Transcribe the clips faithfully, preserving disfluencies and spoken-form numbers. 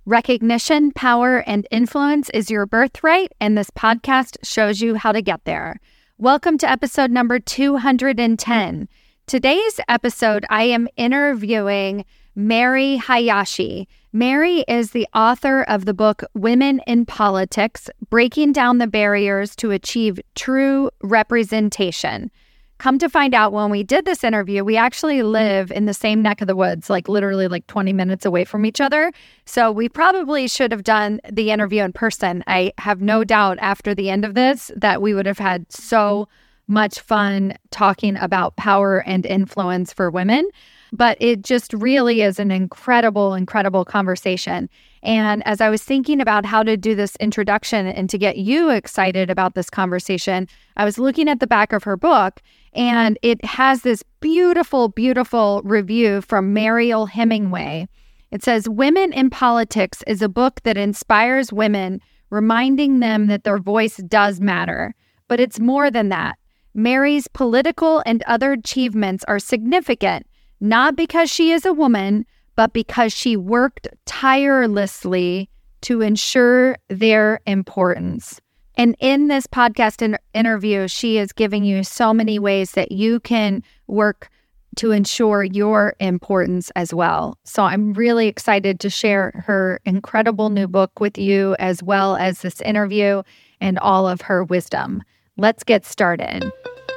Recognition, power, and influence is your birthright, and this podcast shows you how to get there. Welcome to episode number two hundred ten. Today's episode, I am interviewing Mary Hayashi. Mary is the author of the book Women in Politics: Breaking Down the Barriers to Achieve True Representation. Come to find out, when we did this interview, we actually live in the same neck of the woods, like literally like twenty minutes away from each other. So we probably should have done the interview in person. I have no doubt after the end of this that we would have had so much fun talking about power and influence for women. But it just really is an incredible, incredible conversation. And as I was thinking about how to do this introduction and to get you excited about this conversation, I was looking at the back of her book, and it has this beautiful, beautiful review from Mariel Hemingway. It says, "Women in Politics is a book that inspires women, reminding them that their voice does matter. But it's more than that. Mary's political and other achievements are significant, not because she is a woman, but because she worked tirelessly to ensure their importance." And in this podcast in- interview, she is giving you so many ways that you can work to ensure your importance as well. So I'm really excited to share her incredible new book with you, as well as this interview and all of her wisdom. Let's get started.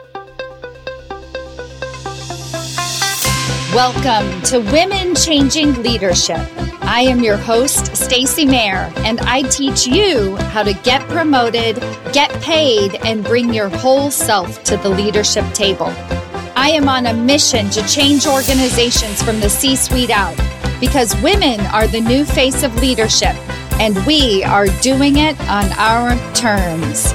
Welcome to Women Changing Leadership. I am your host, Stacey Mayer, and I teach you how to get promoted, get paid, and bring your whole self to the leadership table. I am on a mission to change organizations from the C-suite out, because women are the new face of leadership, and we are doing it on our terms.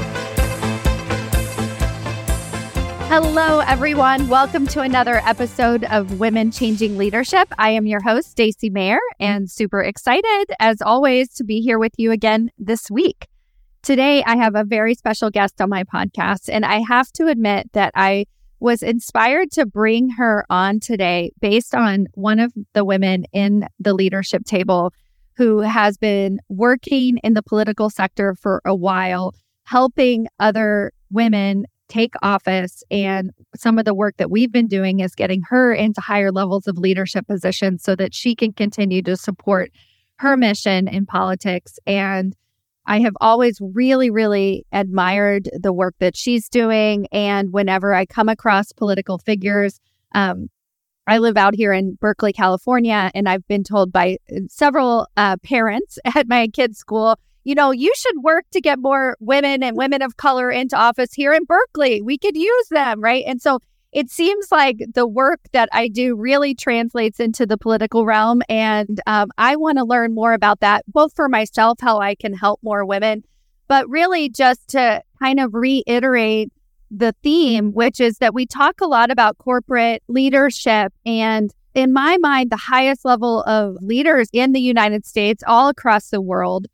Hello, everyone. Welcome to another episode of Women Changing Leadership. I am your host, Stacey Mayer, and super excited, as always, to be here with you again this week. Today, I have a very special guest on my podcast, and I have to admit that I was inspired to bring her on today based on one of the women in the leadership table who has been working in the political sector for a while, helping other women take office. And some of the work that we've been doing is getting her into higher levels of leadership positions so that she can continue to support her mission in politics. And I have always really, really admired the work that she's doing. And whenever I come across political figures, um, I live out here in Berkeley, California, and I've been told by several uh, parents at my kids' school, you know, you should work to get more women and women of color into office here in Berkeley. We could use them, right? And so it seems like the work that I do really translates into the political realm. And um, I want to learn more about that, both for myself, how I can help more women, but really just to kind of reiterate the theme, which is that we talk a lot about corporate leadership. And in my mind, the highest level of leaders in the United States, all across the world,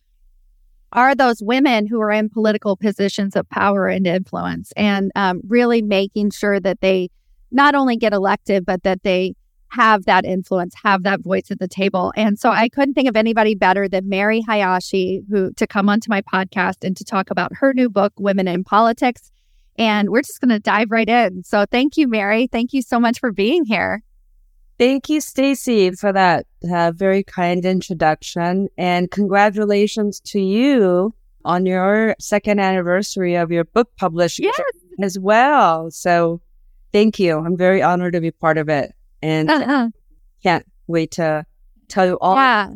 are those women who are in political positions of power and influence, and um, really making sure that they not only get elected, but that they have that influence, have that voice at the table. And so I couldn't think of anybody better than Mary Hayashi who to come onto my podcast and to talk about her new book, Women in Politics. And we're just going to dive right in. So thank you, Mary. Thank you so much for being here. Thank you, Stacey, for that uh, very kind introduction. And congratulations to you on your second anniversary of your book publishing yes. as well. So thank you. I'm very honored to be part of it. And uh-huh. can't wait to tell you all. Yeah.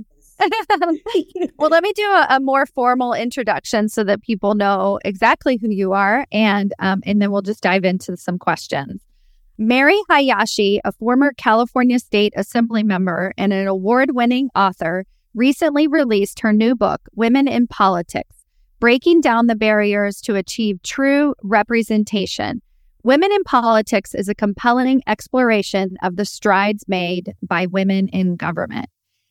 Well, let me do a, a more formal introduction so that people know exactly who you are. And, um, and then we'll just dive into some questions. Mary Hayashi, a former California State Assembly member and an award-winning author, recently released her new book, Women in Politics: Breaking Down the Barriers to Achieve True Representation. Women in Politics is a compelling exploration of the strides made by women in government.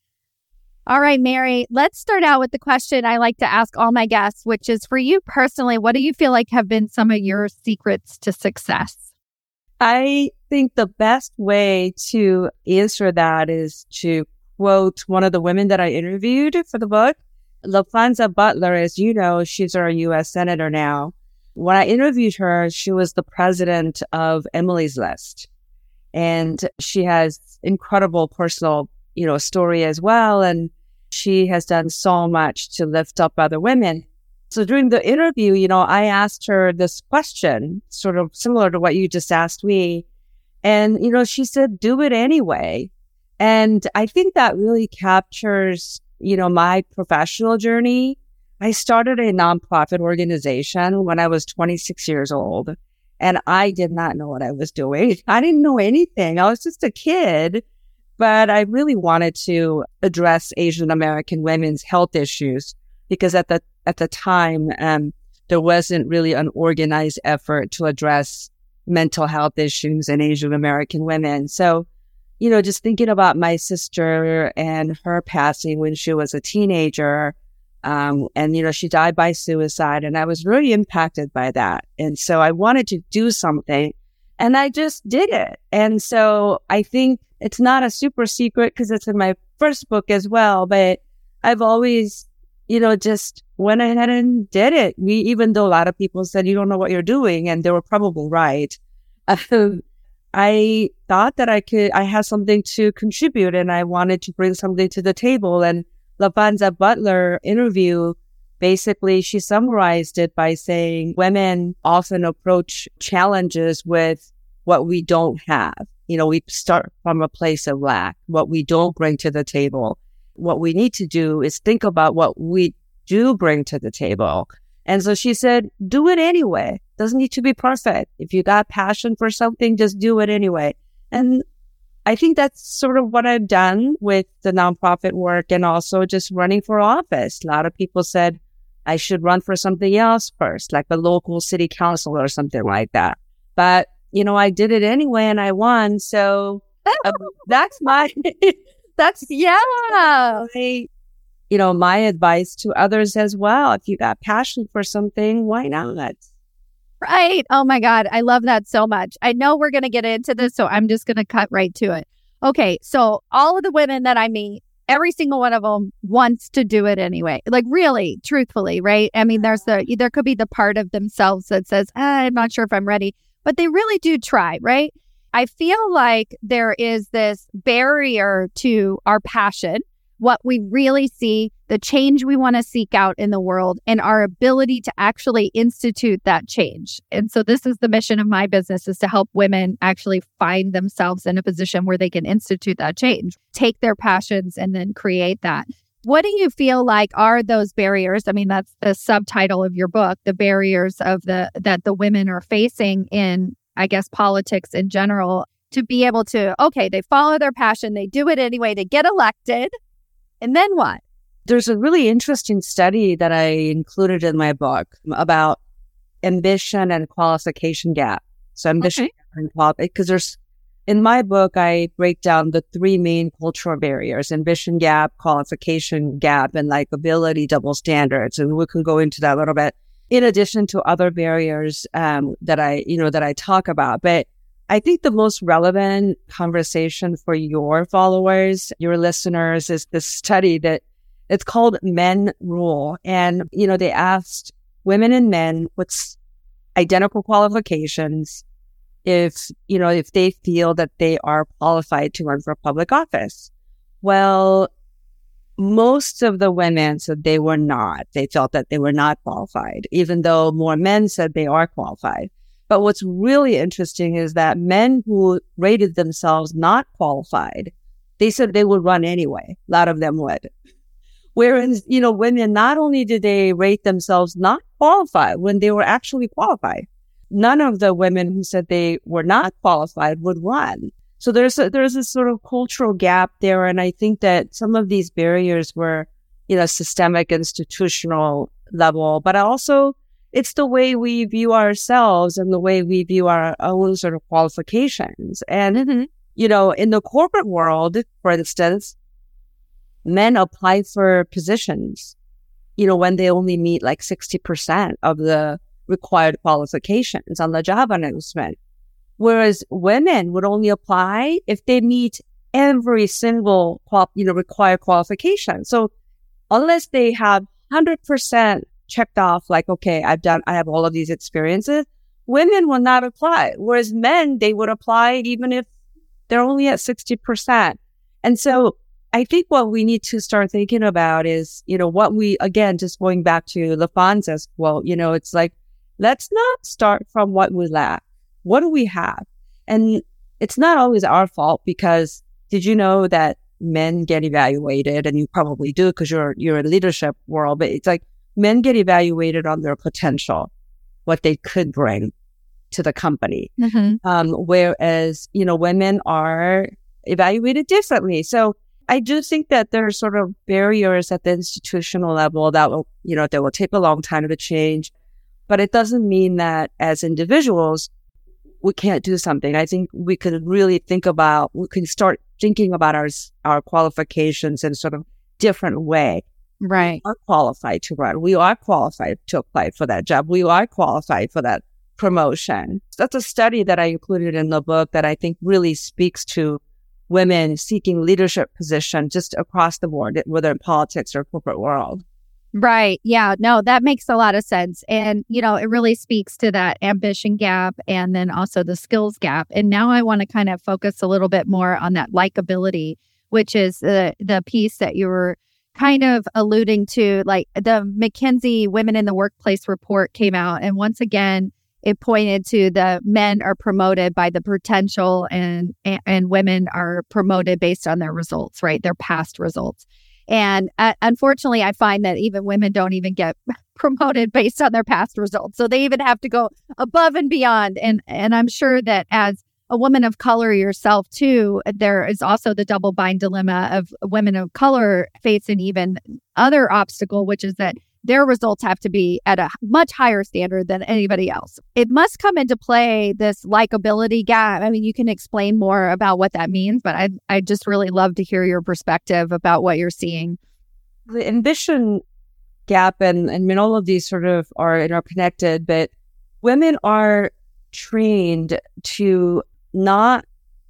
All right, Mary, let's start out with the question I like to ask all my guests, which is, for you personally, what do you feel like have been some of your secrets to success? I think the best way to answer that is to quote one of the women that I interviewed for the book. LaPhonza Butler, as you know, she's our U S Senator now. When I interviewed her, she was the president of Emily's List. And she has incredible personal, you know, story as well. And she has done so much to lift up other women. So during the interview, you know, I asked her this question, sort of similar to what you just asked me. And, you know, she said, do it anyway. And I think that really captures, you know, my professional journey. I started a nonprofit organization when I was twenty-six years old, and I did not know what I was doing. I didn't know anything. I was just a kid, but I really wanted to address Asian American women's health issues because at the at the time, um, there wasn't really an organized effort to address mental health issues in Asian American women. So, you know, just thinking about my sister and her passing when she was a teenager, um, and, you know, she died by suicide, and I was really impacted by that. And so I wanted to do something, and I just did it. And so I think it's not a super secret because it's in my first book as well, but I've always, you know, just went ahead and did it. We, even though a lot of people said, you don't know what you're doing, and they were probably right. Um, I thought that I could, I had something to contribute, and I wanted to bring something to the table. And LaPhonza Butler interview, basically, she summarized it by saying women often approach challenges with what we don't have. You know, we start from a place of lack, what we don't bring to the table. What we need to do is think about what we do bring to the table. And so she said, do it anyway. Doesn't need to be perfect. If you got passion for something, just do it anyway. And I think that's sort of what I've done with the nonprofit work and also just running for office. A lot of people said I should run for something else first, like a local city council or something like that. But, you know, I did it anyway and I won. So uh, that's my... That's, yeah. my, you know, my advice to others as well. If you got passion for something, why not? Right. Oh my God. I love that so much. I know we're going to get into this, so I'm just going to cut right to it. Okay. So all of the women that I meet, every single one of them wants to do it anyway. Like really, truthfully, right? I mean, there's the, there could be the part of themselves that says, ah, I'm not sure if I'm ready, but they really do try, right? I feel like there is this barrier to our passion, what we really see, the change we want to seek out in the world, and our ability to actually institute that change. And so this is the mission of my business, is to help women actually find themselves in a position where they can institute that change, take their passions, and then create that. What do you feel like are those barriers? I mean, that's the subtitle of your book, the barriers of the that the women are facing in, I guess, politics in general, to be able to, okay, they follow their passion, they do it anyway, they get elected, and then what? There's a really interesting study that I included in my book about ambition and qualification gap. So ambition okay. and qualification, because there's, in my book, I break down the three main cultural barriers: ambition gap, qualification gap, and like ability double standards. And we can go into that a little bit, in addition to other barriers um, that I, you know, that I talk about. But I think the most relevant conversation for your followers, your listeners, is this study that it's called Men Rule. And, you know, they asked women and men with identical qualifications if, you know, if they feel that they are qualified to run for public office. Well, most of the women said they were not. They felt that they were not qualified, even though more men said they are qualified. But what's really interesting is that men who rated themselves not qualified, they said they would run anyway. A lot of them would. Whereas, you know, women, not only did they rate themselves not qualified when they were actually qualified, none of the women who said they were not qualified would run. So there's a, there's a sort of cultural gap there. And I think that some of these barriers were, you know, systemic, institutional level, but also it's the way we view ourselves and the way we view our own sort of qualifications. And, mm-hmm. you know, in the corporate world, for instance, men apply for positions, you know, when they only meet like sixty percent of the required qualifications on the job announcement. Whereas women would only apply if they meet every single, qual- you know, required qualification. So unless they have one hundred percent checked off, like, okay, I've done, I have all of these experiences, women will not apply. Whereas men, they would apply even if they're only at sixty percent. And so I think what we need to start thinking about is, you know, what we, again, just going back to LaFonza's quote, you know, it's like, let's not start from what we lack. What do we have? And it's not always our fault, because did you know that men get evaluated? And you probably do, because you're, you're in leadership world, but it's like men get evaluated on their potential, what they could bring to the company. Mm-hmm. Um, whereas, you know, women are evaluated differently. So I do think that there are sort of barriers at the institutional level that will, you know, that will take a long time to change. But it doesn't mean that as individuals, we can't do something. I think we could really think about, we can start thinking about our, our qualifications in a sort of different way. Right. We are qualified to run. We are qualified to apply for that job. We are qualified for that promotion. That's a study that I included in the book that I think really speaks to women seeking leadership position just across the board, whether in politics or corporate world. Right. Yeah. No, that makes a lot of sense. And, you know, it really speaks to that ambition gap and then also the skills gap. And now I want to kind of focus a little bit more on that likability, which is the, the piece that you were kind of alluding to. Like the McKinsey Women in the Workplace report came out. And once again, it pointed to the men are promoted by the potential and, and, and women are promoted based on their results, right? Their past results. And uh, unfortunately, I find that even women don't even get promoted based on their past results. So they even have to go above and beyond. And and I'm sure that as a woman of color yourself, too, there is also the double bind dilemma of women of color facing even other obstacle, which is that their results have to be at a much higher standard than anybody else. It must come into play, this likability gap. I mean, you can explain more about what that means, but I I just really love to hear your perspective about what you're seeing. The ambition gap, and, and I mean, all of these sort of are interconnected, but women are trained to not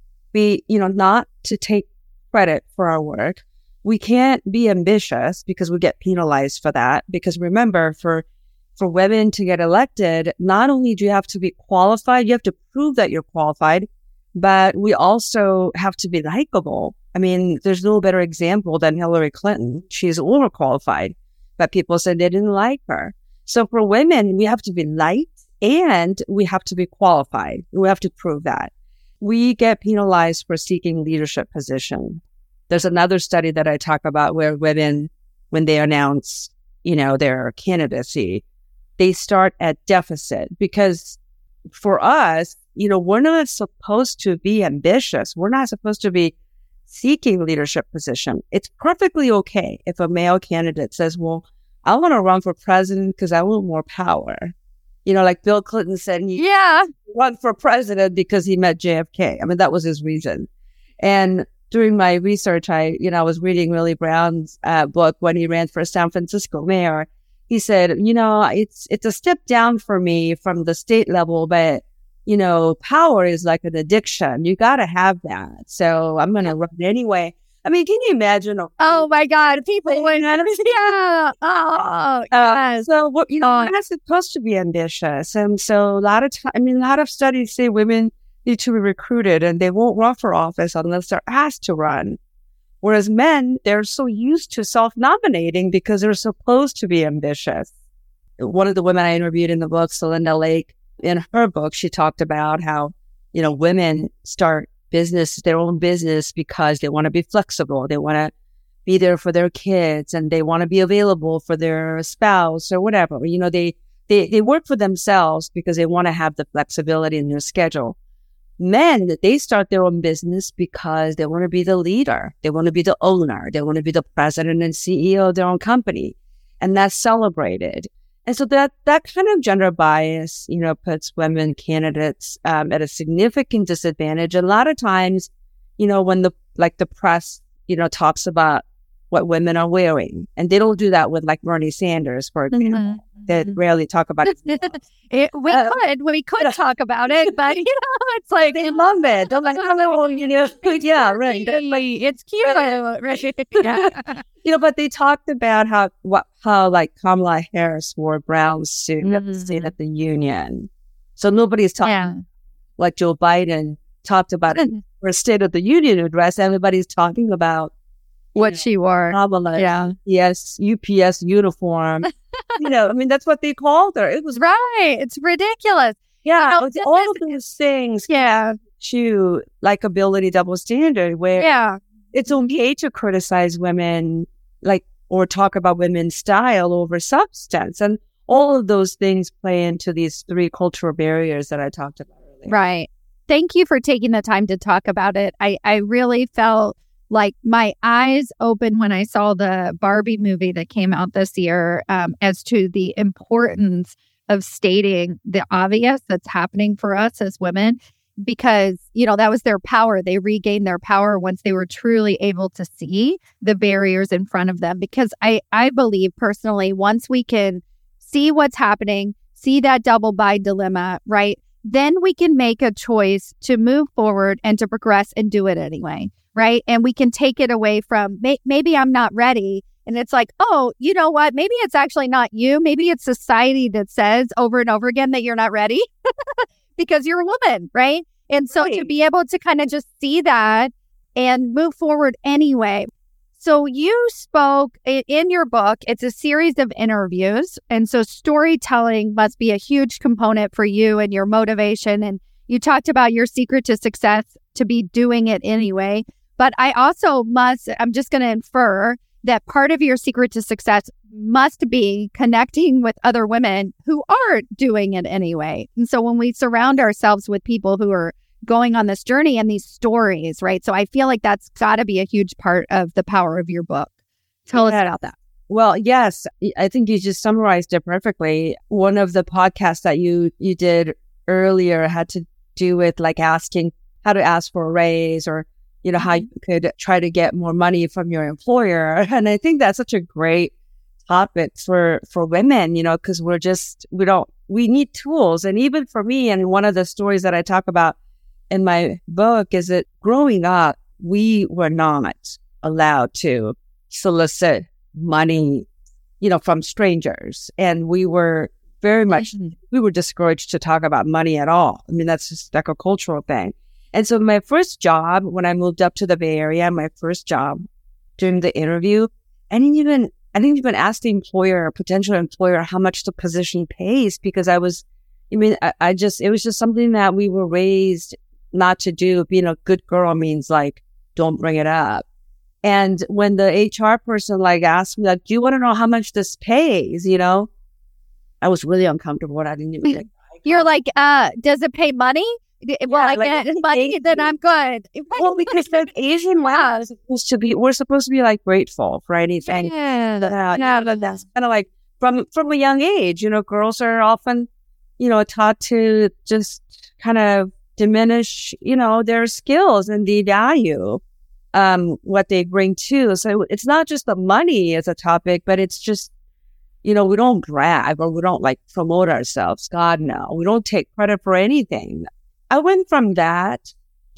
be, you know, not to take credit for our work. We can't be ambitious because we get penalized for that. Because remember, for for women to get elected, not only do you have to be qualified, you have to prove that you're qualified, but we also have to be likable. I mean, there's no better example than Hillary Clinton. She's overqualified, but people said they didn't like her. So for women, we have to be liked and we have to be qualified. We have to prove that. We get penalized for seeking leadership position. There's another study that I talk about where women, when they announce, you know, their candidacy, they start at deficit because for us, you know, we're not supposed to be ambitious. We're not supposed to be seeking leadership position. It's perfectly okay if a male candidate says, well, I want to run for president because I want more power. You know, like Bill Clinton said, he yeah, run for president because he met J F K. I mean, that was his reason. And during my research, I, you know, I was reading Willie Brown's uh, book when he ran for San Francisco mayor. He said, you know, it's it's a step down for me from the state level, but, you know, power is like an addiction. You got to have that. So I'm going to run anyway. I mean, can you imagine? A- oh, my God. People would, yeah. Oh, uh, so, what, you know, we're not supposed to be ambitious. And so a lot of time, I mean, a lot of studies say women need to be recruited and they won't run for office unless they're asked to run. Whereas men, they're so used to self-nominating because they're supposed to be ambitious. One of the women I interviewed in the book, Celinda Lake, in her book, she talked about how, you know, women start business, their own business because they want to be flexible. They want to be there for their kids and they want to be available for their spouse or whatever. You know, they, they, they work for themselves because they want to have the flexibility in their schedule. Men, they start their own business because they want to be the leader. They want to be the owner. They want to be the president and C E O of their own company. And that's celebrated. And so that, that kind of gender bias, you know, puts women candidates um, at a significant disadvantage. And a lot of times, you know, when the, like the press, you know, talks about what women are wearing, and they don't do that with like Bernie Sanders, for example. Mm-hmm. that rarely talk about it. it we uh, could, we could talk about it, but you know, it's like they love it. They're like, oh, you know, yeah, right. It's cute, right? Yeah. You know, but they talked about how what how like Kamala Harris wore brown suit mm-hmm. at the State of the Union. So nobody's talking yeah. like Joe Biden talked about it for a State of the Union address. Everybody's talking about what know, she wore. Kamala, yeah. Yes, U P S uniform. You know, I mean, that's what they called her. It was right. It's ridiculous. Yeah, you know, all of those things. Yeah, to likability double standard, where yeah, it's okay to criticize women, like or talk about women's style over substance, and all of those things play into these three cultural barriers that I talked about earlier. Right. Thank you for taking the time to talk about it. I I really felt like my eyes opened when I saw the Barbie movie that came out this year um, as to the importance of stating the obvious that's happening for us as women, because, you know, that was their power. They regained their power once they were truly able to see the barriers in front of them. Because I, I believe personally, once we can see what's happening, see that double bind dilemma, right, then we can make a choice to move forward and to progress and do it anyway. Right. And we can take it away from may- maybe I'm not ready. And it's like, oh, you know what? Maybe it's actually not you. Maybe it's society that says over and over again that you're not ready because you're a woman. Right. And so right. to be able to kind of just see that and move forward anyway. So you spoke in your book. It's a series of interviews. And so storytelling must be a huge component for you and your motivation. And you talked about your secret to success to be doing it anyway. But I also must, I'm just going to infer that part of your secret to success must be connecting with other women who are doing it anyway. And so when we surround ourselves with people who are going on this journey and these stories, right? So I feel like that's got to be a huge part of the power of your book. Tell yeah. us about that. Well, yes, I think you just summarized it perfectly. One of the podcasts that you, you did earlier had to do with like asking how to ask for a raise, or you know, how you could try to get more money from your employer. And I think that's such a great topic for, for women, you know, because we're just, we don't, we need tools. And even for me, and one of the stories that I talk about in my book is that growing up, we were not allowed to solicit money, you know, from strangers. And we were very much, we were discouraged to talk about money at all. I mean, that's just like a cultural thing. And so my first job, when I moved up to the Bay Area, my first job during the interview, I didn't even, I didn't even ask the employer, potential employer, how much the position pays, because I was, I mean, I, I just, it was just something that we were raised not to do. Being a good girl means like, don't bring it up. And when the H R person like asked me, like, do you want to know how much this pays? You know, I was really uncomfortable. I didn't even think. You're like, uh, does it pay money? Well, yeah, I like, get money, then I'm good. Well, because the Asian wow is supposed to be, we're supposed to be like grateful for anything. Yeah, that, yeah, but that's kind of like from from a young age. You know, girls are often, you know, taught to just kind of diminish, you know, their skills and devalue um, what they bring to. So it's not just the money as a topic, but it's just, you know, we don't brag or we don't like promote ourselves. God, no, we don't take credit for anything. I went from that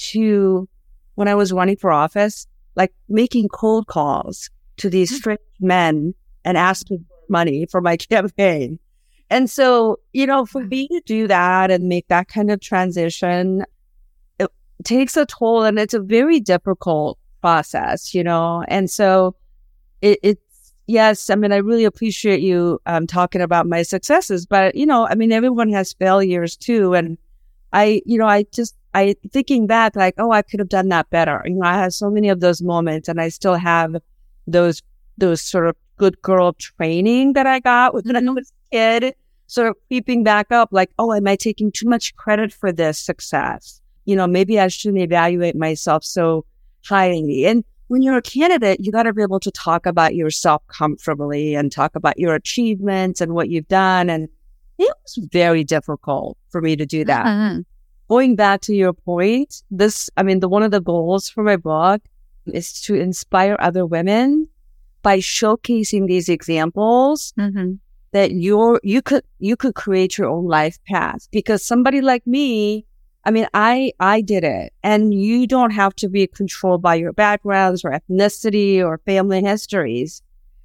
to when I was running for office, like making cold calls to these strange men and asking for money for my campaign. And so, you know, for me to do that and make that kind of transition, it takes a toll, and it's a very difficult process, you know. And so it, it's, yes, I mean, I really appreciate you um, talking about my successes, but, you know, I mean, everyone has failures too. And I, you know, I just, I thinking back like, oh, I could have done that better. You know, I have so many of those moments, and I still have those, those sort of good girl training that I got when I was a kid, sort of creeping back up like, oh, am I taking too much credit for this success? You know, maybe I shouldn't evaluate myself so highly. And when you're a candidate, you got to be able to talk about yourself comfortably and talk about your achievements and what you've done. And it was very difficult for me to do that. Uh-huh. Going back to your point, this, I mean, the one of the goals for my book is to inspire other women by showcasing these examples mm-hmm. that you're, you could, you could create your own life path. Because somebody like me, I mean, I, I did it, and you don't have to be controlled by your backgrounds or ethnicity or family histories.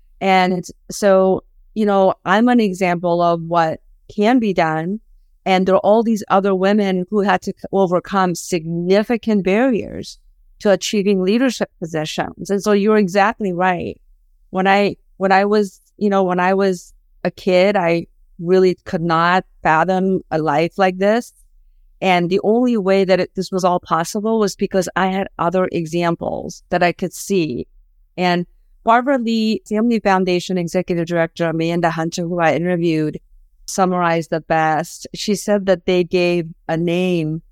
And so, you know, I'm an example of what can be done. And there are all these other women who had to overcome significant barriers to achieving leadership positions. And so you're exactly right. When I, when I was, you know, when I was a kid, I really could not fathom a life like this. And the only way that it, this was all possible was because I had other examples that I could see. And Barbara Lee, Family Foundation Executive Director Amanda Hunter, who I interviewed, summarized the best. She said that they gave a name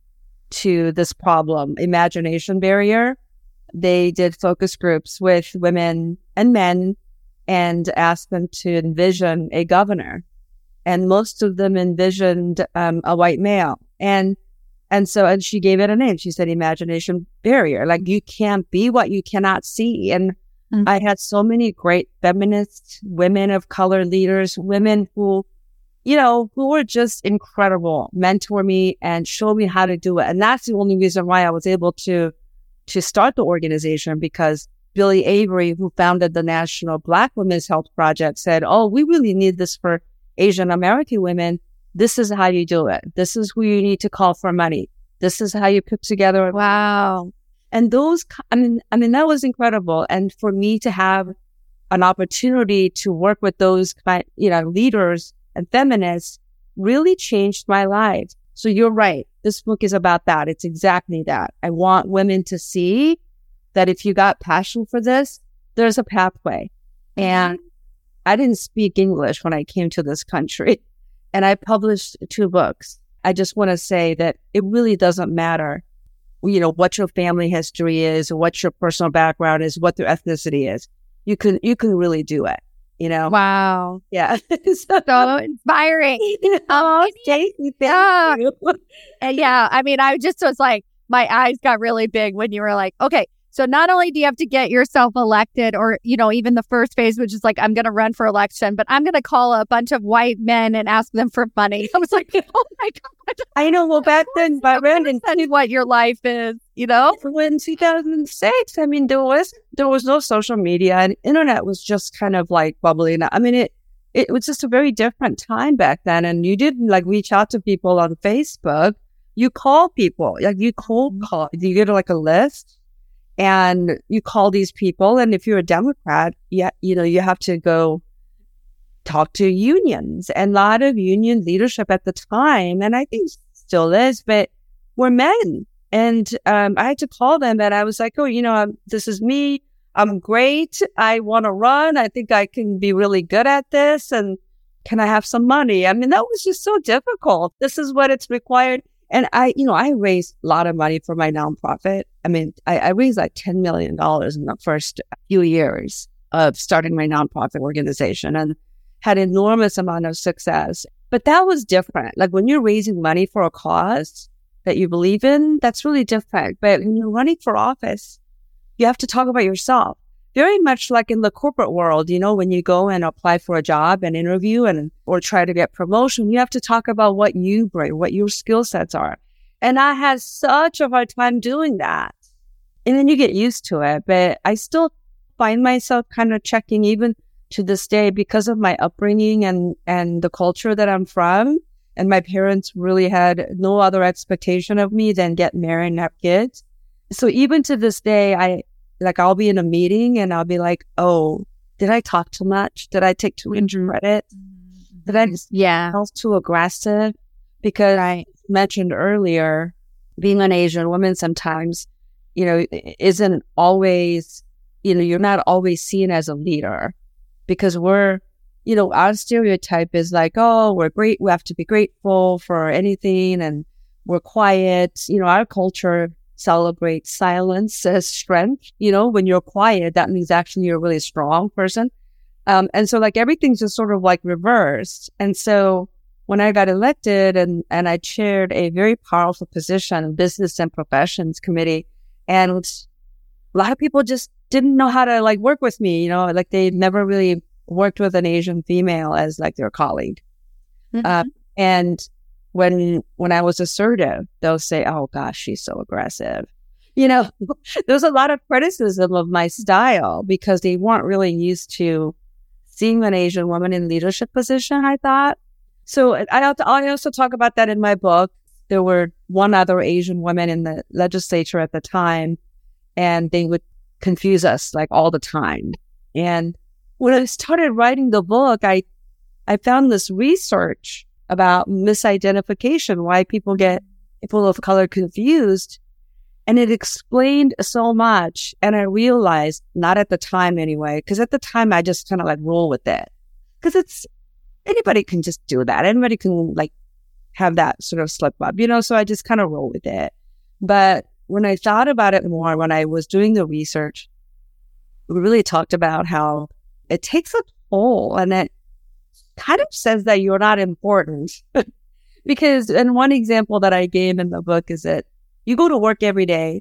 to this problem, imagination barrier. They did focus groups with women and men and asked them to envision a governor. And most of them envisioned um, a white male. And and so, and she gave it a name. She said imagination barrier. Like, you can't be what you cannot see. And mm-hmm. I had so many great feminist women of color leaders, women who, you know, who were just incredible, mentor me and show me how to do it. And that's the only reason why I was able to, to start the organization, because Billie Avery, who founded the National Black Women's Health Project, said, oh, we really need this for Asian American women. This is how you do it. This is who you need to call for money. This is how you put together. Wow. And those, I mean, I mean, that was incredible. And for me to have an opportunity to work with those, you know, leaders and feminists really changed my life. So you're right. This book is about that. It's exactly that. I want women to see that if you got passion for this, there's a pathway. And I didn't speak English when I came to this country, and I published two books. I just want to say that it really doesn't matter, you know, what your family history is, or what your personal background is, what their ethnicity is. You can, you can really do it, you know? Wow. Yeah. so, so inspiring. Oh, Stacey, thank yeah. you. And yeah. I mean, I just was like, my eyes got really big when you were like, okay, so not only do you have to get yourself elected, or, you know, even the first phase, which is like, I'm going to run for election, but I'm going to call a bunch of white men and ask them for money. I was like, oh my God. I know. Well, back then, by then, that's what your life is, you know? In two thousand six, I mean, there was, there was no social media, and internet was just kind of like bubbling up. I mean, it, it was just a very different time back then. And you didn't like reach out to people on Facebook. You call people, like you cold call, you get like a list. And you call these people, and if you're a Democrat, yeah, you know, you have to go talk to unions. And a lot of union leadership at the time, and I think still is, but were men. And um, I had to call them, and I was like, oh, you know, I'm, this is me. I'm great. I want to run. I think I can be really good at this. And can I have some money? I mean, that was just so difficult. This is what it's required. And I, you know, I raised a lot of money for my nonprofit. I mean, I, I raised like ten million dollars in the first few years of starting my nonprofit organization, and had enormous amount of success. But that was different. Like when you're raising money for a cause that you believe in, that's really different. But when you're running for office, you have to talk about yourself. Very much like in the corporate world, you know, when you go and apply for a job and interview and or try to get promotion, you have to talk about what you bring, what your skill sets are. And I had such a hard time doing that. And then you get used to it. But I still find myself kind of checking even to this day because of my upbringing and, and the culture that I'm from. And my parents really had no other expectation of me than get married and have kids. So even to this day, I like I'll be in a meeting and I'll be like, oh, did I talk too much? Did I take too much credit? Did I just yeah. feel too aggressive? Because I mentioned earlier, being an Asian woman sometimes, you know, isn't always, you know, you're not always seen as a leader because we're, you know, our stereotype is like, oh, we're great. We have to be grateful for anything and we're quiet. You know, our culture celebrates silence as strength. You know, when you're quiet, that means actually you're a really strong person. Um, and so like everything's just sort of like reversed. And so when I got elected and, and I chaired a very powerful position, Business and Professions Committee, and a lot of people just didn't know how to like work with me, you know, like they never really worked with an Asian female as like their colleague. Mm-hmm. Uh, and when when I was assertive, they'll say, oh gosh, she's so aggressive. You know, there's a lot of criticism of my style because they weren't really used to seeing an Asian woman in leadership position, I thought. So I, I also talk about that in my book. There were one other Asian woman in the legislature at the time, and they would confuse us like all the time. And when I started writing the book, I I found this research about misidentification, why people get people of color confused. And it explained so much. And I realized, not at the time anyway, because at the time I just kind of like roll with it. Because it's, anybody can just do that. Anybody can like have that sort of slip up, you know, so I just kind of roll with it. But when I thought about it more, when I was doing the research, we really talked about how it takes a toll and it kind of says that you're not important. Because, and one example that I gave in the book is that you go to work every day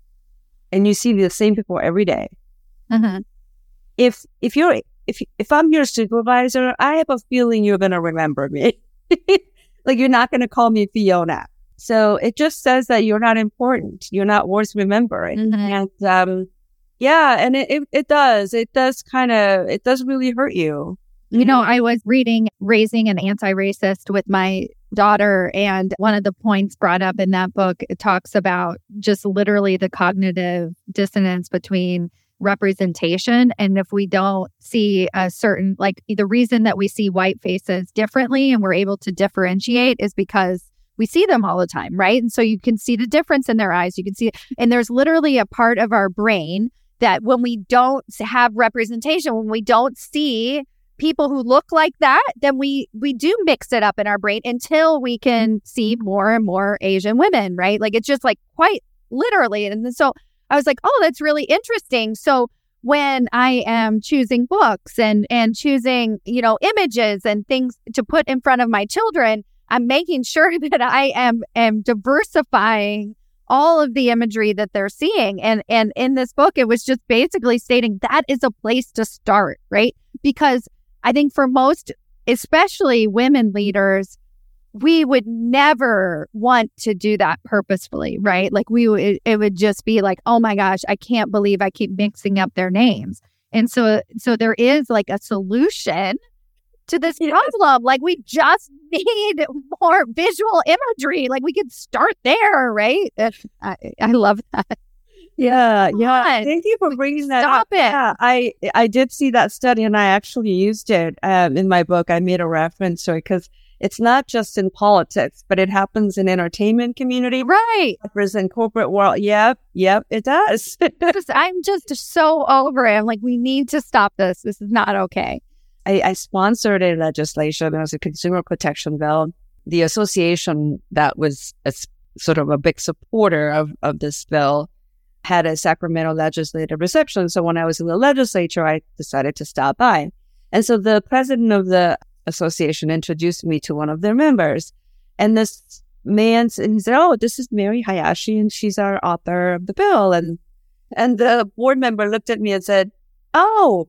and you see the same people every day. Mm-hmm. If, if you're, if, if I'm your supervisor, I have a feeling you're going to remember me. Like you're not going to call me Fiona. So it just says that you're not important. You're not worth remembering. Mm-hmm. And, um, yeah, and it, it, it does. It does kind of, it does really hurt you. You know, I was reading Raising an Anti-Racist with my daughter, and one of the points brought up in that book, it talks about just literally the cognitive dissonance between representation. And if we don't see a certain, like the reason that we see white faces differently and we're able to differentiate is because we see them all the time, right? And so you can see the difference in their eyes. You can see, and there's literally a part of our brain that when we don't have representation, when we don't see people who look like that, then we we do mix it up in our brain until we can see more and more Asian women, right? Like it's just like quite literally. And so I was like, oh, that's really interesting. So when I am choosing books and and choosing, you know, images and things to put in front of my children, I'm making sure that I am am diversifying all of the imagery that they're seeing. And and in this book, it was just basically stating that is a place to start, right? Because I think for most, especially women leaders, we would never want to do that purposefully, right? Like we would, it would just be like, oh my gosh, I can't believe I keep mixing up their names. And so, so there is like a solution to this problem. Like we just need more visual imagery. Like we could start there, right? I, I love that. Yeah, yeah. Thank you for bringing that Stop up. it. Yeah, I I did see that study and I actually used it um, in my book. I made a reference to it because it's not just in politics, but it happens in entertainment community. Right. It happens in corporate world. Yep, yep, it does. just, I'm just so over it. I'm like, we need to stop this. This is not okay. I, I sponsored a legislation. It was a consumer protection bill. The association that was a, sort of a big supporter of, of this bill had a Sacramento legislative reception. So when I was in the legislature, I decided to stop by. And so the president of the association introduced me to one of their members. And this man, and he said, oh, this is Mary Hayashi, and she's our author of the bill. And and the board member looked at me and said, oh,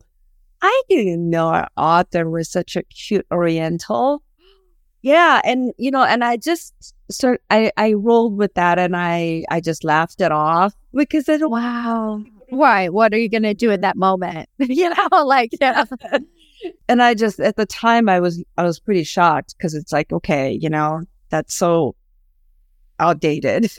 I didn't know our author was such a cute Oriental. Yeah. And, you know, and I just start, I, I rolled with that and I, I just laughed it off because I don't, wow. Why? What are you going to do in that moment? you know, like, yeah. And I just, at the time I was, I was pretty shocked because it's like, okay, you know, that's so outdated.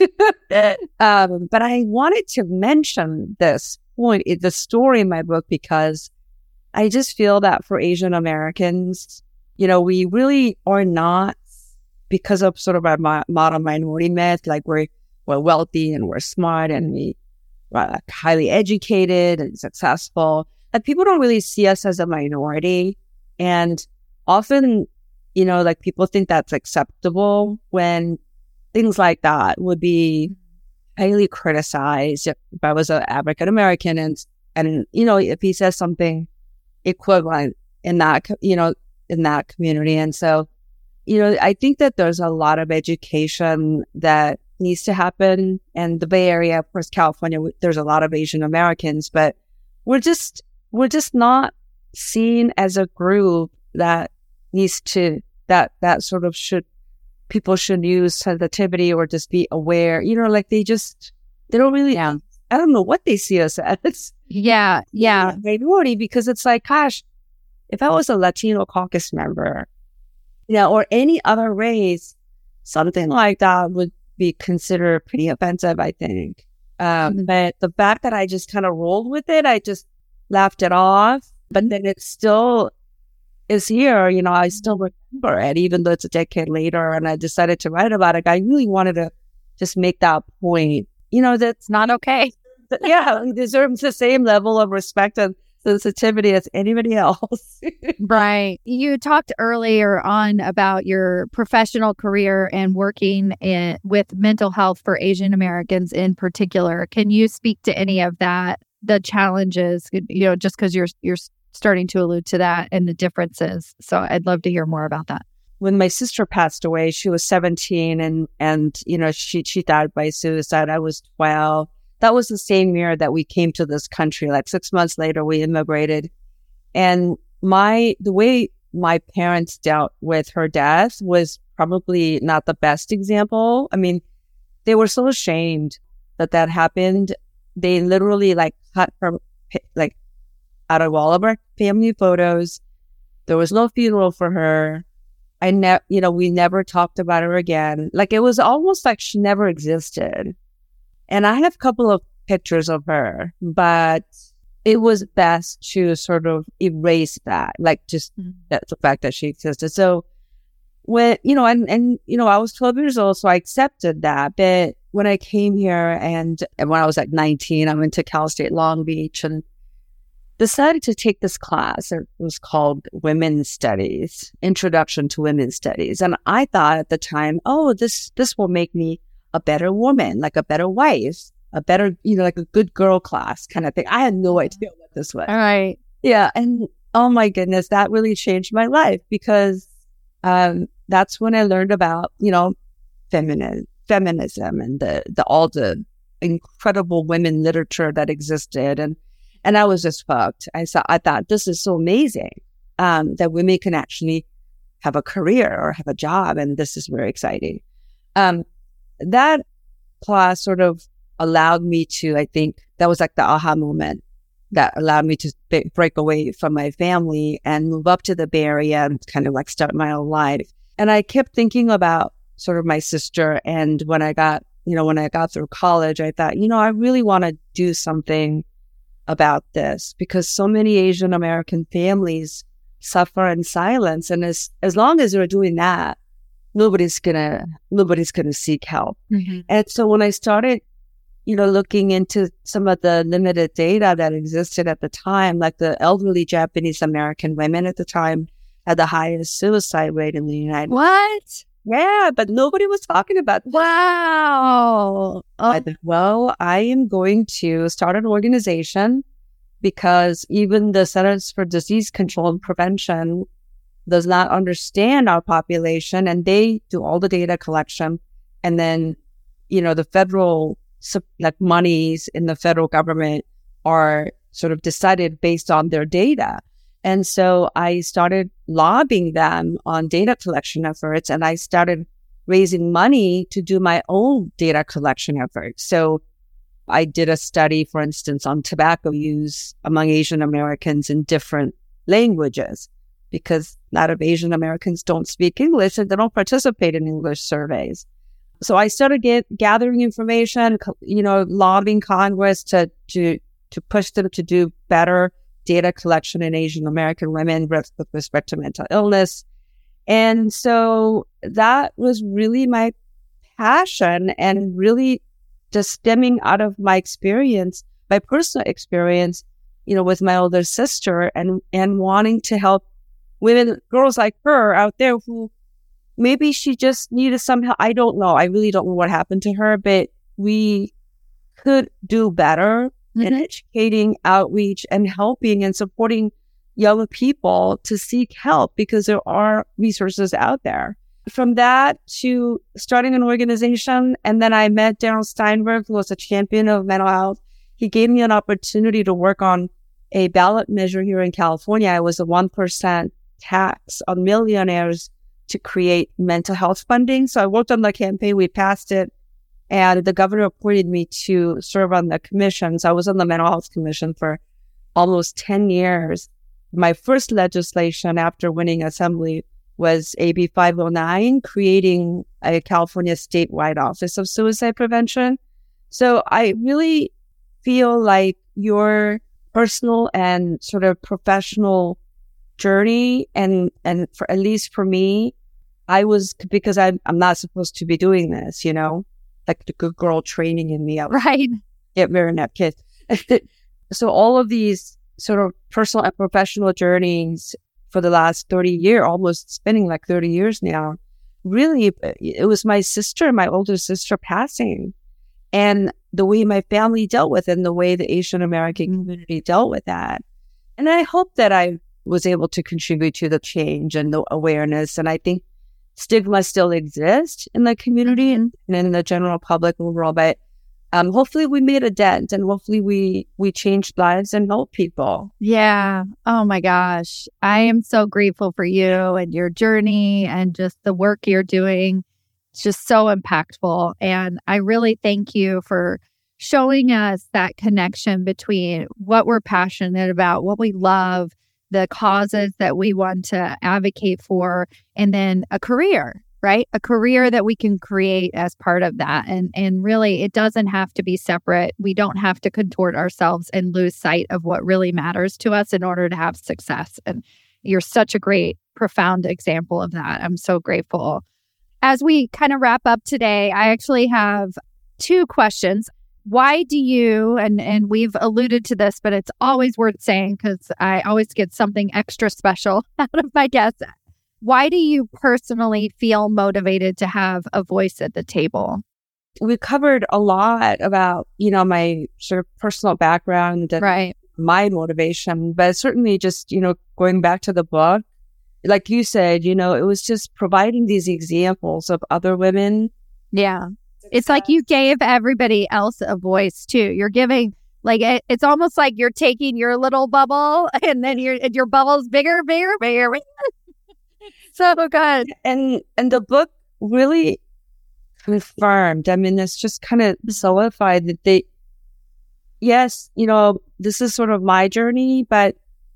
um, but I wanted to mention this point, the story in my book, because I just feel that for Asian Americans, you know, we really are not, because of sort of our mo- model minority myth, like we're, we're wealthy and we're smart and we are highly educated and successful, that people don't really see us as a minority. And often, you know, like people think that's acceptable when things like that would be highly criticized. If I was an African American and, and, you know, if he says something equivalent in that, you know, in that community. And so, you know, I think that there's a lot of education that needs to happen. And the Bay Area, of course, California, there's a lot of Asian Americans, but we're just, we're just not seen as a group that needs to, that, that sort of should, people should use sensitivity or just be aware, you know, like they just, they don't really, yeah. I don't know what they see us as. Yeah. Yeah. Minority, because it's like, gosh, if I was a Latino caucus member, you know, or any other race, something like that would be considered pretty offensive, I think. Um, mm-hmm. But the fact that I just kind of rolled with it, I just laughed it off. But then it still is here, you know, I still remember it, even though it's a decade later and I decided to write about it. I really wanted to just make that point, you know, that's not okay. Yeah, it deserves the same level of respect and sensitivity as anybody else. Right. You talked earlier on about your professional career and working in, with mental health for Asian Americans in particular. Can you speak to any of that, the challenges, you know, just because you're you're starting to allude to that and the differences. So I'd love to hear more about that. When my sister passed away, she was seventeen and, and you know, she, she died by suicide. I was twelve. That was the same year that we came to this country. Like six months later, we immigrated. And my, the way my parents dealt with her death was probably not the best example. I mean, they were so ashamed that that happened. They literally like cut her, like out of all of our family photos. There was no funeral for her. I never, you know, we never talked about her again. Like it was almost like she never existed. And I have a couple of pictures of her, but it was best to sort of erase that, like just mm-hmm. that, the fact that she existed. So when, you know, and, and, you know, I was twelve years old, so I accepted that. But when I came here and, and when I was like nineteen, I went to Cal State Long Beach and decided to take this class. It was called Women's Studies, Introduction to Women's Studies. And I thought at the time, oh, this, this will make me a better woman, like a better wife, a better, you know, like a good girl class kind of thing. I had no idea what this was. All right. Yeah. And oh my goodness, that really changed my life because um, that's when I learned about, you know, feminine, feminism and the, the, all the incredible women literature that existed. And, and I was just fucked. I saw, I thought this is so amazing um, that women can actually have a career or have a job. And this is very exciting. Um, That class sort of allowed me to, I think, that was like the aha moment that allowed me to b- break away from my family and move up to the Bay Area and kind of like start my own life. And I kept thinking about sort of my sister. And when I got, you know, when I got through college, I thought, you know, I really want to do something about this because so many Asian American families suffer in silence. And as, as long as they're doing that, nobody's gonna, nobody's gonna seek help. Mm-hmm. And so when I started, you know, looking into some of the limited data that existed at the time, like the elderly Japanese American women at the time had the highest suicide rate in the United States. What? Yeah, but nobody was talking about that. Wow. Oh. I thought, well, I am going to start an organization because even the Centers for Disease Control and Prevention does not understand our population, and they do all the data collection. And then, you know, the federal, like monies in the federal government are sort of decided based on their data. And so I started lobbying them on data collection efforts, and I started raising money to do my own data collection efforts. So I did a study, for instance, on tobacco use among Asian Americans in different languages, because a lot of Asian Americans don't speak English and they don't participate in English surveys. So I started get, gathering information, you know, lobbying Congress to, to, to push them to do better data collection in Asian American women with respect to mental illness. And so that was really my passion and really just stemming out of my experience, my personal experience, you know, with my older sister and, and wanting to help women, girls like her out there who maybe she just needed some help. I don't know. I really don't know what happened to her, but we could do better mm-hmm. in educating, outreach, and helping and supporting young people to seek help because there are resources out there. From that to starting an organization, and then I met Darrell Steinberg, who was a champion of mental health. He gave me an opportunity to work on a ballot measure here in California. It was a one percent tax on millionaires to create mental health funding. So I worked on the campaign. We passed it. And the governor appointed me to serve on the commission. So I was on the mental health commission for almost ten years. My first legislation after winning assembly was A B five oh nine, creating a California statewide office of suicide prevention. So I really feel like your personal and sort of professional journey, and, and for at least for me, I was, because I'm, I'm not supposed to be doing this, you know, like the good girl training in me. I was, right. Get married and have kids. So all of these sort of personal and professional journeys for the last thirty years, almost spending like thirty years now, really, it was my sister, my older sister passing, and the way my family dealt with it and the way the Asian American community dealt with that. And I hope that I was able to contribute to the change and the awareness. And I think stigma still exists in the community and in the general public overall, but Um, hopefully we made a dent, and hopefully we, we changed lives and helped people. Yeah. Oh my gosh. I am so grateful for you and your journey and just the work you're doing. It's just so impactful. And I really thank you for showing us that connection between what we're passionate about, what we love, the causes that we want to advocate for, and then a career. Right? A career that we can create as part of that. And and really, it doesn't have to be separate. We don't have to contort ourselves and lose sight of what really matters to us in order to have success. And you're such a great, profound example of that. I'm so grateful. As we kind of wrap up today, I actually have two questions. Why do you, and, and we've alluded to this, but it's always worth saying because I always get something extra special out of my guests. Why do you personally feel motivated to have a voice at the table? We covered a lot about, you know, my sort of personal background and right. my motivation, but certainly just, you know, going back to the book, like you said, you know, it was just providing these examples of other women. Yeah. It's like you gave everybody else a voice too. You're giving, like, it, it's almost like you're taking your little bubble and then your your bubble's bigger, bigger, bigger. So good. And and the book really confirmed, I mean, it's just kind of solidified that they, yes, you know, this is sort of my journey, but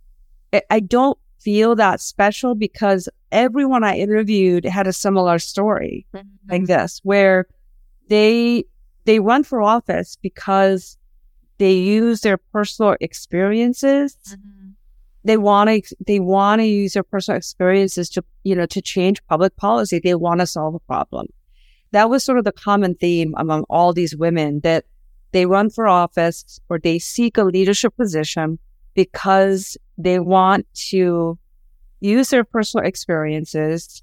I, I don't feel that special because everyone I interviewed had a similar story mm-hmm. like this, where they they run for office because they use their personal experiences. Mm-hmm. They want to, they want to use their personal experiences to, you know, to change public policy. They want to solve a problem. That was sort of the common theme among all these women, that they run for office or they seek a leadership position because they want to use their personal experiences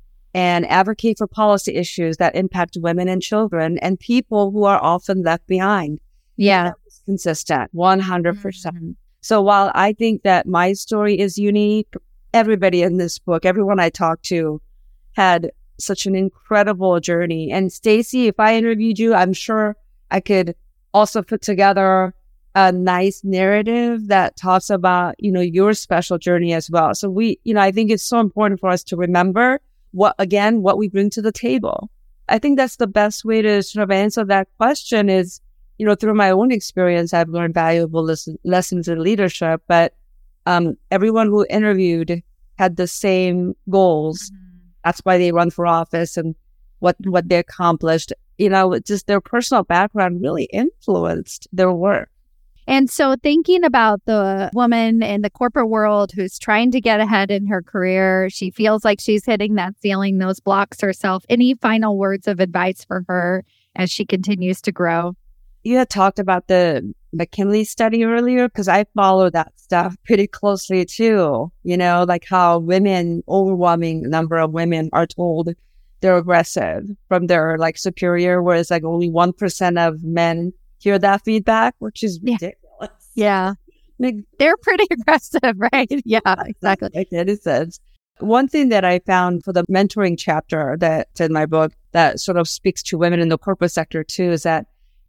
and advocate for policy issues that impact women and children and people who are often left behind. Yeah. That was consistent, one hundred percent. Mm-hmm. So while I think that my story is unique, everybody in this book, everyone I talked to had such an incredible journey. And Stacey, if I interviewed you, I'm sure I could also put together a nice narrative that talks about, you know, your special journey as well. So we, you know, I think it's so important for us to remember what, again, what we bring to the table. I think that's the best way to sort of answer that question is, you know, through my own experience, I've learned valuable lesson, lessons in leadership, but um, everyone who interviewed had the same goals. Mm-hmm. That's why they run for office and what, what they accomplished. You know, just their personal background really influenced their work. And so thinking about the woman in the corporate world who's trying to get ahead in her career, she feels like she's hitting that ceiling, those blocks herself. Any final words of advice for her as she continues to grow? You had talked about the McKinley study earlier, because I follow that stuff pretty closely too. You know, like how women, overwhelming number of women are told they're aggressive from their like superior, whereas like only one percent of men hear that feedback, which is ridiculous. Yeah. Like, they're pretty aggressive, right? Yeah, exactly. Like it says. One thing that I found for the mentoring chapter that's in my book that sort of speaks to women in the corporate sector too is that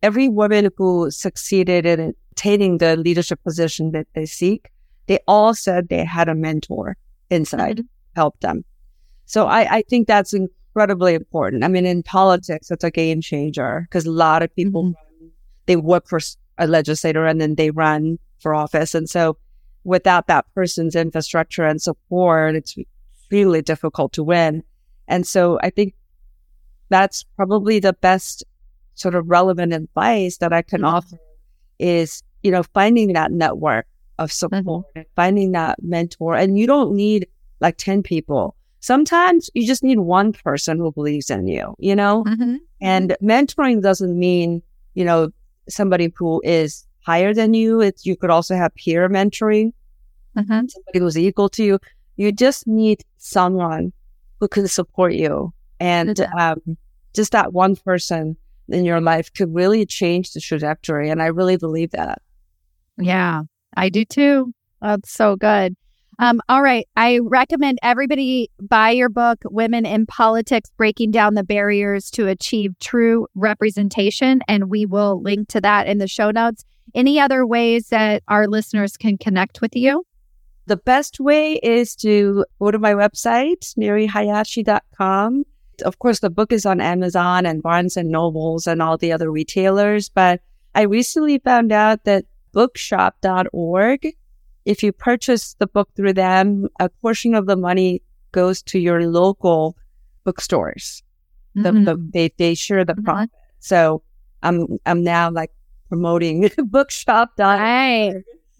every woman who succeeded in attaining the leadership position that they seek, they all said they had a mentor inside mm-hmm. help them. So I, I think that's incredibly important. I mean, in politics, it's a game changer because a lot of people, mm-hmm. run, they work for a legislator and then they run for office. And so without that person's infrastructure and support, it's really difficult to win. And so I think that's probably the best sort of relevant advice that I can mm-hmm. offer is, you know, finding that network of support, mm-hmm. and finding that mentor. And you don't need like ten people. Sometimes you just need one person who believes in you, you know? Mm-hmm. And mentoring doesn't mean, you know, somebody who is higher than you. It's, you could also have peer mentoring, mm-hmm. somebody who's equal to you. You just need someone who can support you. And um, just that one person in your life could really change the trajectory. And I really believe that. Yeah, I do too. That's so good. Um, all right. I recommend everybody buy your book, Women in Politics, Breaking Down the Barriers to Achieve True Representation. And we will link to that in the show notes. Any other ways that our listeners can connect with you? The best way is to go to my website, mary hayashi dot com. Of course, the book is on Amazon and Barnes and Nobles and all the other retailers. But I recently found out that bookshop dot org, if you purchase the book through them, a portion of the money goes to your local bookstores. Mm-hmm. The, the, they, they share the mm-hmm. profit. So I'm I'm now like promoting bookshop dot org. Right.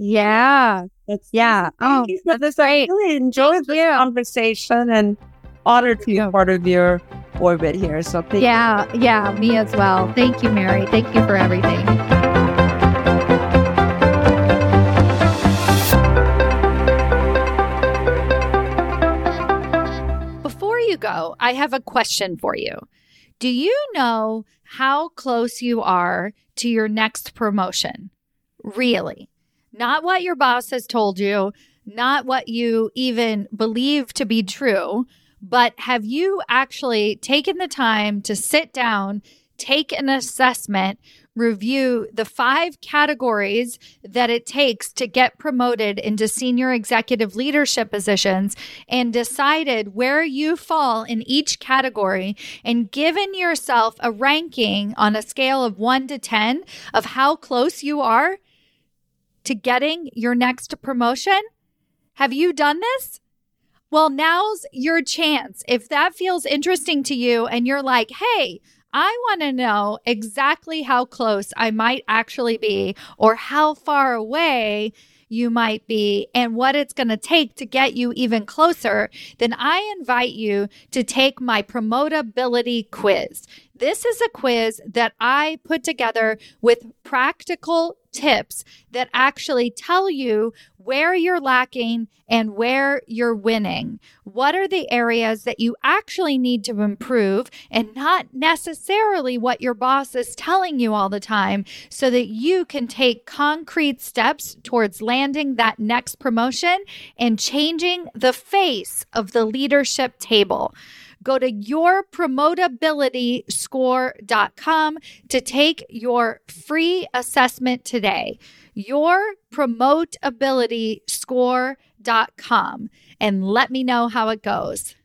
Yeah. That's, yeah. Oh, that's great. I really enjoyed this conversation and honored to be part of your orbit here. So thank yeah, you. Yeah, me as well. Thank you, Mary. Thank you for everything. Before you go, I have a question for you. Do you know how close you are to your next promotion? Really? Not what your boss has told you, not what you even believe to be true, but have you actually taken the time to sit down, take an assessment, review the five categories that it takes to get promoted into senior executive leadership positions and decided where you fall in each category and given yourself a ranking on a scale of one to ten of how close you are to getting your next promotion? Have you done this? Well, now's your chance. If that feels interesting to you and you're like, hey, I want to know exactly how close I might actually be or how far away you might be and what it's going to take to get you even closer, then I invite you to take my Promotability quiz. This is a quiz that I put together with practical tips that actually tell you where you're lacking and where you're winning. What are the areas that you actually need to improve and not necessarily what your boss is telling you all the time so that you can take concrete steps towards landing that next promotion and changing the face of the leadership table. Go to your promotability score dot com to take your free assessment today. your promotability score dot com and let me know how it goes.